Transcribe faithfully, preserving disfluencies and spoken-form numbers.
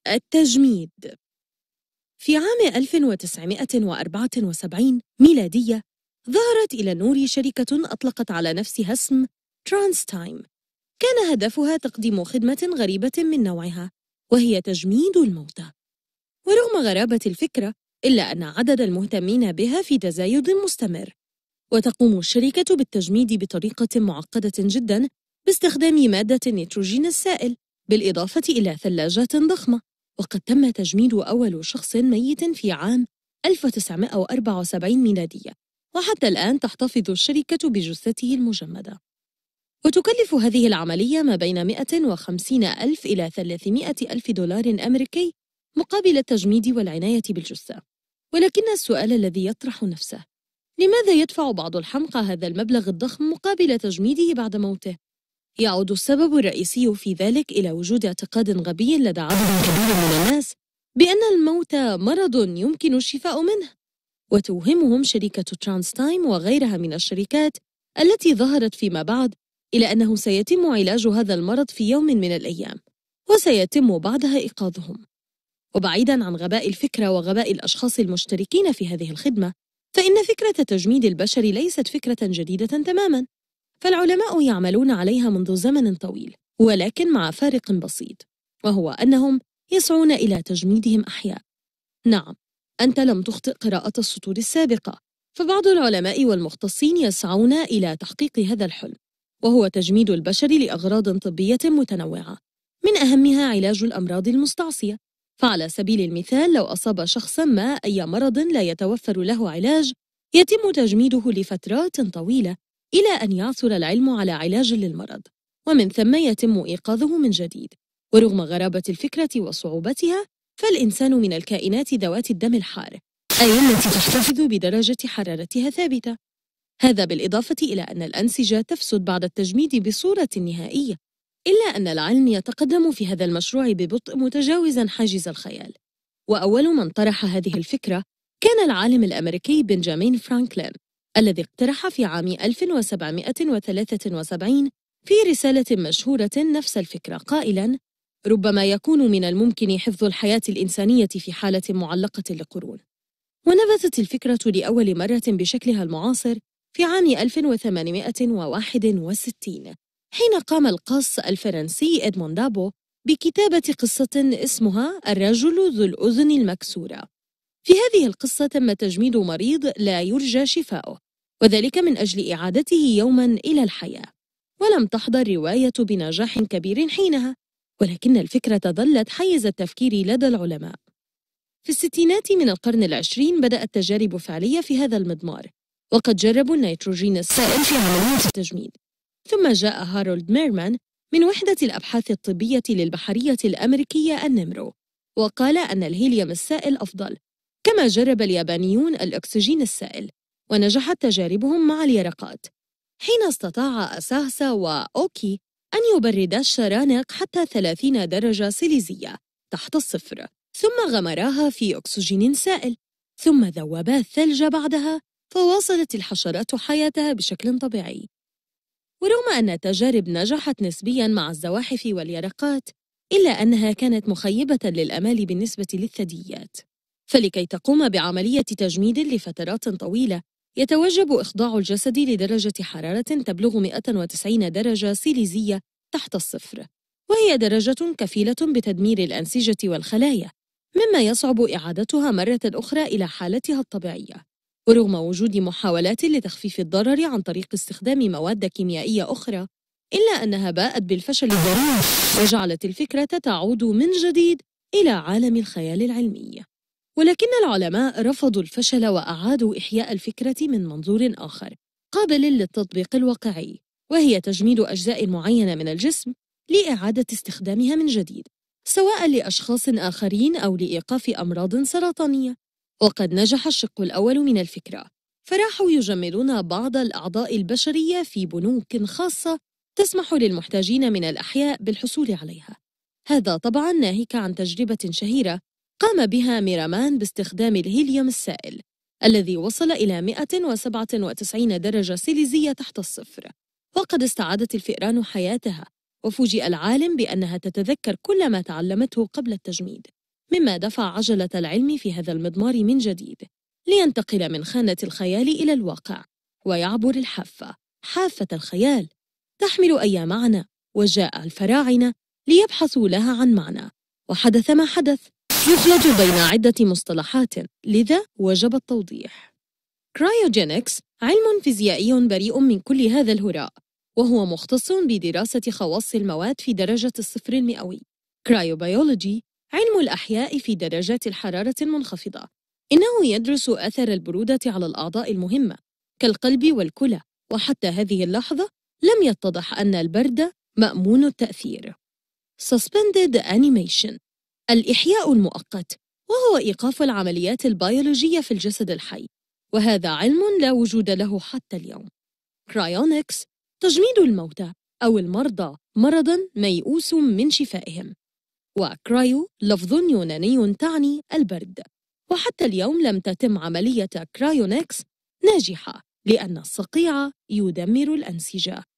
التجميد. في عام ألف وتسعمائة وأربعة وسبعين ميلادية ظهرت إلى النور شركة أطلقت على نفسها اسم ترانس تايم. كان هدفها تقديم خدمة غريبة من نوعها، وهي تجميد الموتى. ورغم غرابة الفكرة، إلا أن عدد المهتمين بها في تزايد مستمر. وتقوم الشركة بالتجميد بطريقة معقدة جداً باستخدام مادة النيتروجين السائل، بالإضافة إلى ثلاجات ضخمة. وقد تم تجميد أول شخص ميت في عام ألف وتسعمائة وأربعة وسبعين ميلادية، وحتى الآن تحتفظ الشركة بجثته المجمدة. وتكلف هذه العملية ما بين مئة وخمسين ألف إلى ثلاثمائة ألف دولار أمريكي مقابل التجميد والعناية بالجثة. ولكن السؤال الذي يطرح نفسه: لماذا يدفع بعض الحمقى هذا المبلغ الضخم مقابل تجميده بعد موته؟ يعود السبب الرئيسي في ذلك إلى وجود اعتقاد غبي لدى عدد كبير من الناس بأن الموت مرض يمكن الشفاء منه. وتوهمهم شركة ترانس تايم وغيرها من الشركات التي ظهرت فيما بعد إلى أنه سيتم علاج هذا المرض في يوم من الأيام، وسيتم بعدها إيقاظهم. وبعيداً عن غباء الفكرة وغباء الأشخاص المشتركين في هذه الخدمة، فإن فكرة تجميد البشر ليست فكرة جديدة تماماً، فالعلماء يعملون عليها منذ زمن طويل، ولكن مع فارق بسيط، وهو أنهم يسعون إلى تجميدهم أحياء. نعم، أنت لم تخطئ قراءة السطور السابقة، فبعض العلماء والمختصين يسعون إلى تحقيق هذا الحلم، وهو تجميد البشر لأغراض طبية متنوعة، من أهمها علاج الأمراض المستعصية. فعلى سبيل المثال، لو أصاب شخصاً ما أي مرض لا يتوفر له علاج، يتم تجميده لفترات طويلة إلى أن يعثر العلم على علاج للمرض، ومن ثم يتم إيقاظه من جديد. ورغم غرابة الفكرة وصعوبتها، فالإنسان من الكائنات ذوات الدم الحار، أي التي تحتفظ بدرجة حرارتها ثابتة. هذا بالإضافة إلى أن الأنسجة تفسد بعد التجميد بصورة نهائية، إلا أن العلم يتقدم في هذا المشروع ببطء متجاوزاً حاجز الخيال. وأول من طرح هذه الفكرة كان العالم الأمريكي بنجامين فرانكلين، الذي اقترح في عام ألف وسبعمائة وثلاثة وسبعين في رسالة مشهورة نفس الفكرة، قائلاً: ربما يكون من الممكن حفظ الحياة الإنسانية في حالة معلقة لقرون. ونبتت الفكرة لأول مرة بشكلها المعاصر في عام ألف وثمانمائة وواحد وستين، حين قام القاص الفرنسي إدمون دابو بكتابة قصة اسمها الرجل ذو الأذن المكسورة. في هذه القصة تم تجميد مريض لا يرجى شفاؤه، وذلك من أجل إعادته يوماً إلى الحياة. ولم تحضر رواية بنجاح كبير حينها، ولكن الفكرة ظلت حيز التفكير لدى العلماء. في الستينات من القرن العشرين بدأت تجارب فعلية في هذا المضمار، وقد جربوا النيتروجين السائل في عملية التجميد. ثم جاء هارولد ميرمان من وحدة الأبحاث الطبية للبحرية الأمريكية النمرو، وقال أن الهيليوم السائل أفضل. كما جرب اليابانيون الأكسجين السائل، ونجحت تجاربهم مع اليرقات، حين استطاع أساهسا وأوكي أن يبردا الشرانق حتى ثلاثين درجة سيليزية تحت الصفر، ثم غمراها في أكسجين سائل، ثم ذوبا الثلج بعدها، فواصلت الحشرات حياتها بشكل طبيعي. ورغم أن التجارب نجحت نسبياً مع الزواحف واليرقات، إلا أنها كانت مخيبة للأمال بالنسبة للثدييات. فلكي تقوم بعملية تجميد لفترات طويلة، يتوجب إخضاع الجسد لدرجة حرارة تبلغ مئة وتسعين درجة سيليزية تحت الصفر، وهي درجة كفيلة بتدمير الأنسجة والخلايا، مما يصعب إعادتها مرة أخرى إلى حالتها الطبيعية. ورغم وجود محاولات لتخفيف الضرر عن طريق استخدام مواد كيميائية أخرى، إلا أنها باءت بالفشل الذريع، وجعلت الفكرة تعود من جديد إلى عالم الخيال العلمي. ولكن العلماء رفضوا الفشل وأعادوا إحياء الفكرة من منظور آخر قابل للتطبيق الواقعي، وهي تجميد أجزاء معينة من الجسم لإعادة استخدامها من جديد، سواء لأشخاص آخرين أو لإيقاف أمراض سرطانية. وقد نجح الشق الأول من الفكرة، فراحوا يجمدون بعض الأعضاء البشرية في بنوك خاصة تسمح للمحتاجين من الأحياء بالحصول عليها. هذا طبعاً ناهيك عن تجربة شهيرة قام بها ميرامان باستخدام الهيليوم السائل، الذي وصل إلى مئة وسبعة وتسعين درجة سيليزية تحت الصفر. وقد استعادت الفئران حياتها، وفوجئ العالم بأنها تتذكر كل ما تعلمته قبل التجميد، مما دفع عجلة العلم في هذا المضمار من جديد لينتقل من خانة الخيال إلى الواقع ويعبر الحافة، حافة الخيال تحمل أي معنى. وجاء الفراعنة ليبحثوا لها عن معنى، وحدث ما حدث يخلط بين عدة مصطلحات، لذا وجب التوضيح. كرايوجينكس علم فيزيائي بريء من كل هذا الهراء، وهو مختص بدراسة خواص المواد في درجة الصفر المئوي. كرايوبيولوجي علم الأحياء في درجات الحرارة المنخفضة، إنه يدرس أثر البرودة على الأعضاء المهمة كالقلب والكلى، وحتى هذه اللحظة لم يتضح أن البرد مأمون التأثير. Suspended Animation الإحياء المؤقت، وهو إيقاف العمليات البيولوجية في الجسد الحي، وهذا علم لا وجود له حتى اليوم. Cryonics تجميد الموتى أو المرضى مرضاً ميؤوس من شفائهم، وكرايو لفظ يوناني تعني البرد، وحتى اليوم لم تتم عملية كرايونكس ناجحة لأن الصقيع يدمر الأنسجة.